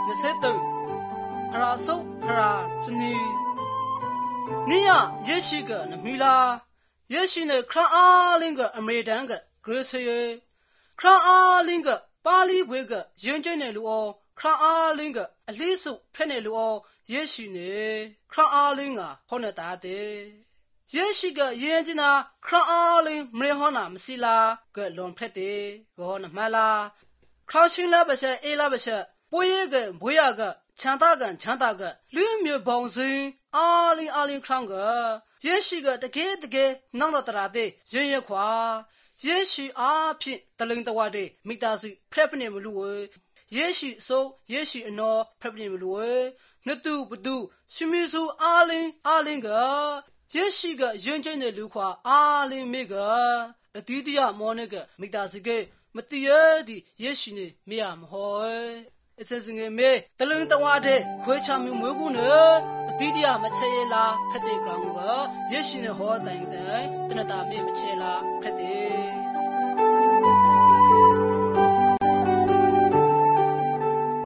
23ခရာဆုပ်ခရာစနီနိယယေရှိကနမီလာယေရှိနေခရာအားလင်းကအမေတန်ကဂရေဆေခရာအားလင်းကပါဠိဘွေကယဉ်ကျင်းနေလူအောင်ခရာအားလင်းကအလေးစုဖက်နေလူအောင်ယေရှိနေခရာအားလင်းကဟောနေတာတဲ့ယေရှိကယဉ်ကျင်းနာခရာအားလင်းမရဟနာမစီလာကလွန်ဖက်တဲ့ကောနမလာခရာရှင်လာပစအေလာပစပွေးကဘွေးရကချန်တာကန်ချန်တာကလူမျိုးပေါင်းစင်အားလင်းခရံကယေရှိကတကယ်နောင်တရာတဲ့ရင်ရခွာယေရှိအားဖြင့်တလင်တဝတဲ့မိသားစုဖရက်ပနေမလို့ဝယေရှိဆိုယေရှိအနော်ဖရက်ပနေမလို့ဝနတူဘဒုရှိမီစုအားလင်းကယေရှိကယဉ်ကျင်းတဲ့လူခွာအားလင်းမိကအတီးတရမောနေကမိသားစုကမတည်ရသည်ယေရှိနေမရမဟောအစစငယ်မေတလင်တဝတဲ့ခွေးချမျိုးမွေးကူနေအတိတရမချေလာဖက်တဲ့ကောင်ကယေရှိနေဟောတိုင်တနတာမေမချေလာဖက်တဲ့